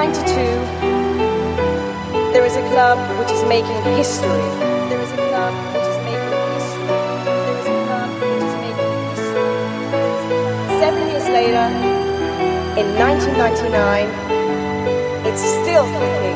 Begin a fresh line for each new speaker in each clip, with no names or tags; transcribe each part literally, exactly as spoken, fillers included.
ninety-two, there is a club which is making history. There is a club which is making history. There is a club which is making history. Seven years later, in nineteen ninety-nine, it's still kicking.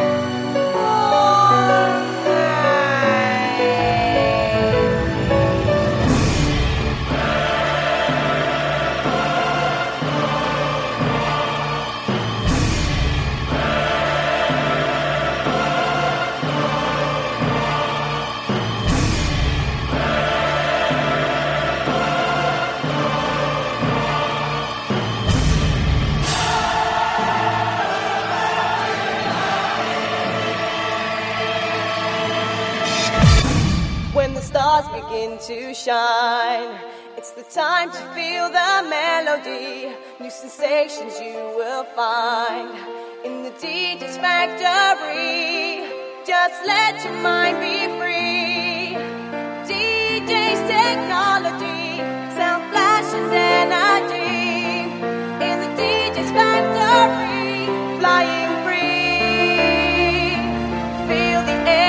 When the stars begin to shine, it's the time to feel the melody. New sensations you will find in the D J's factory. Just let your mind be free. D J's technology, sound flash and energy. In the D J's factory, flying free. Feel the air.